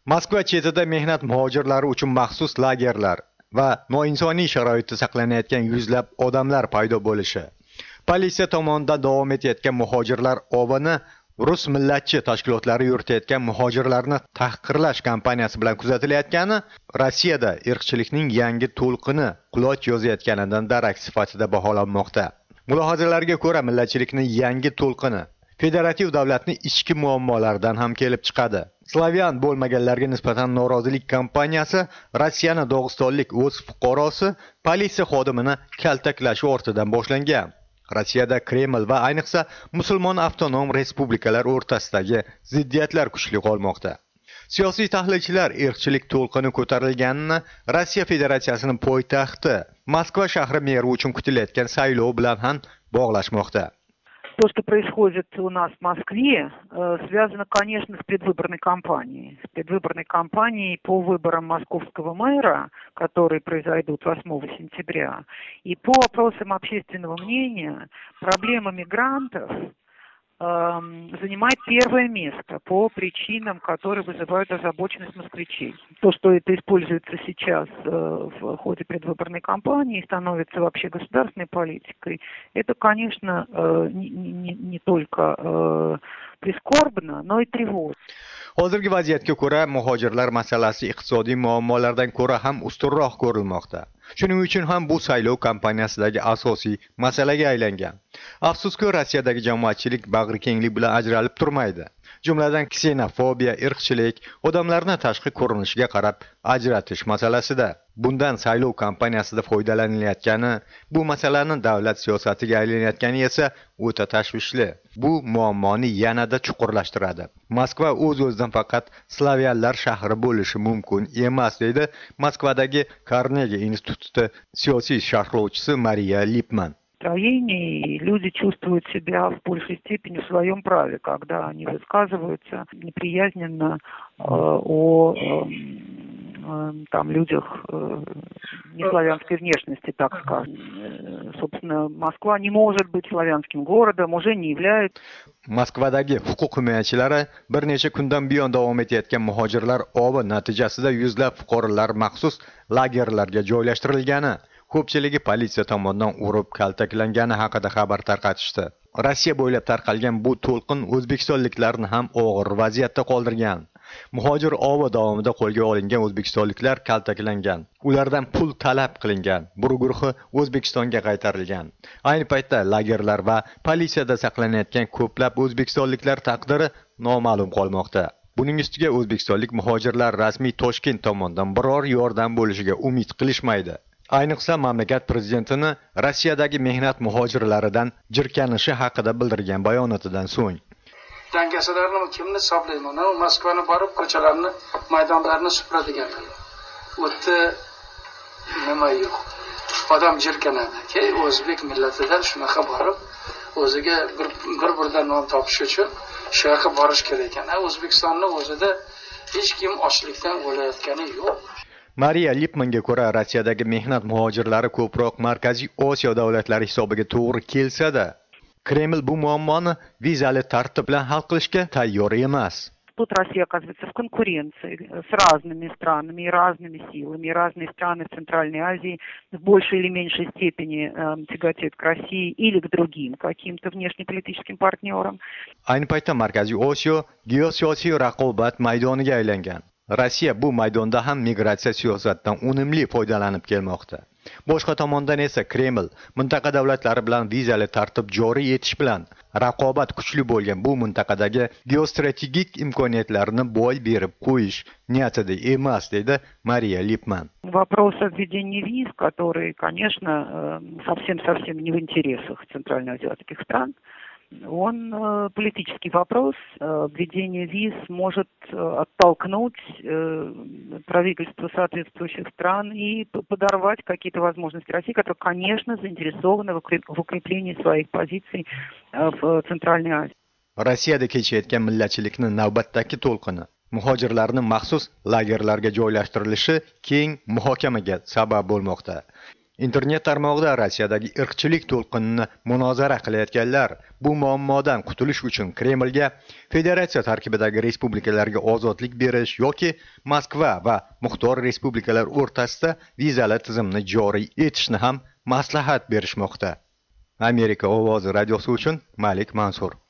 Moskva chetida mehnat muhojirlari uchun maxsus lagerlar va noinsoniy sharoitda saqlanayotgan yuzlab odamlar paydo bo'lishi, politsiya tomonidan davom etayotgan muhojirlar ovini rus millatchi tashkilotlari yuritayotgan muhojirlarni tahqirlash kampaniyasi bilan kuzatilayotgani Rossiyada irqchilikning yangi to'lqini quloch yozayotganidan darak sifatida baholanmoqda. Mulohazalarga ko'ra, millatchilikning yangi to'lqini federativ davlatning ichki muammolaridan ham kelib chiqadi. Slavyan bo'lmaganlarga nisbatan norozilik kampaniyasi Rossiyani Dog'istonlik o'z fuqarosi politsiya xodimini kaltaklashi ortidan boshlangan. Rossiyada Kreml va ayniqsa musulmon avtonom respublikalar o'rtasidagi ziddiyatlar kuchli qolmoqda. Siyosiy tahlilchilar irqchilik to'lqini ko'tarilganini Rossiya Federatsiyasining poytaxti Moskva shahri meri uchun kutilayotgan saylov bilan ham bog'lashmoqda. То, что происходит у нас в Москве, связано, конечно, с предвыборной кампанией. С предвыборной кампанией по выборам московского мэра, которые произойдут 8 сентября. И по опросам общественного мнения проблема мигрантов занимает первое место по причинам, которые вызывают озабоченность москвичей. То, что это используется сейчас в ходе предвыборной кампании и становится вообще государственной политикой, это, конечно, не только прискорбно, но и тревожно. Hozirgi vaziyatga ko'ra muhojirlar masalasi iqtisodiy muammolardan ko'ra ham ustunroq ko'rilmoqda. Shuning uchun ham bu saylov kampaniyasidagi asosiy masalaga aylangan. Afsuski, Rossiyadagi jamoatchilik bag'rikenglik bilan ajralib turmaydi. Jumladan ksenofobiya, irqchilik, odamlarni tashqi ko'rinishiga qarab ajratish masalasida. Bundan saylov kampaniyasida foydalanilayotgani, bu masalaning davlat siyosatiga aylanayotgani esa o'ta tashvishli. Bu muammoni yanada chuqurlashtiradi. Moskva o'z-o'zidan faqat slavyanlar shahri bo'lishi mumkin emas, deydi Moskvadagi Carnegie instituti siyosiy sharhlovchisi Mariya Lipman. И люди чувствуют себя в большей степени в своем праве, когда они высказываются неприязненно о людях неславянской внешности, так скажем. Собственно, Москва не может быть славянским городом, уже не является. Moskvadagi huquq himoyachilari bir necha kundan buyon davom etayotgan muhojirlar ovi natijasida yuzlab fuqarolar maxsus lagerlarga joylashtirilgani, ko'pchiligi politsiya tomonidan urib kaltaklangani haqida xabar tarqatishdi. Rossiya bo'ylab tarqalgan bu to'lqin o'zbekistonliklarni ham og'ir vaziyatda qoldirgan. Muhojir ovi davomida qo'lga olingan o'zbekistonliklar kaltaklangan. Ulardan pul talab qilingan. Bir guruhi O'zbekistonga qaytarilgan. Ayni paytda lagerlar va politsiyada saqlanayotgan ko'plab o'zbekistonliklar taqdiri noma'lum qolmoqda. Buning ustiga o'zbekistonlik muhojirlar rasmiy Toshkent tomonidan biror yordam bo'lishiga umid qilishmaydi. Ayniqsa mamlakat prezidentini Rossiyadagi mehnat muhojirlaridan jirkanishi haqida bildirgan bayonotidan so'ng. Dangasalarni kimni hisoblayman? Moskvani borib ko'chalarni, maydonlarni supradiganlar. O'tda nima yo'q. Odam jirkanadi. O'zbek millatidan shunaqa borib o'ziga bir-birdan non topish uchun shu yoqqa borish kerak ekan. O'zbekistonning o'zida hech kim ochlikdan o'layotgani yo'q. Mariya Lipmanga ko'ra, Rossiyadagi mehnat muhojirlari ko'proq Markaziy Osiyo davlatlari hisobiga to'g'ri kelsa-da, Kreml bu muammoni vizali tartib bilan hal qilishga tayyor emas. Тут Россия оказывается в конкуренции с разными странами и разными силами. И разные страны в Центральной Азии в большей или меньшей степени тяготеют к России или к другим каким-то внешнеполитическим партнерам. Ayni paytda Markaziy Osiyo geosiyosiy raqobat maydoniga aylangan. Rossiya bu maydonda ham migratsiya siyosatidan unumli foydalanib kelmoqda. Boshqa tomondan esa Kreml mintaqa davlatlari bilan vizali tartib joriy etish bilan raqobat kuchli bo'lgan bu mintaqadagi geostrategik imkoniyatlarni boy berib qo'yish niyatida emas, deydi Mariya Lipman. Вопрос о введении виз, который, конечно, совсем не в интересах центральноазиатских стран. Он политический вопрос. Введение виз может оттолкнуть правительство соответствующих стран и подорвать какие-то возможности России, которая, конечно, заинтересована в укреплении своих позиций в Центральной Азии. Rossiyada kechayotgan millatchilikni navbatdagi to'lqini muhojirlarning maxsus lagerlarga joylashtirilishi keng muhokamaga sabab bo'lmoqda. Internet tarmog'ida Rossiyadagi irqchilik to'lqinini munozara qilayotganlar bu muammodan qutulish uchun Kremlga federatsiya tarkibidagi respublikalarga ozodlik berish yoki Moskva va muxtor respublikalar o'rtasida vizali tizimni joriy etishni ham maslahat berishmoqda. Amerika ovozi radiosi uchun Malik Mansur.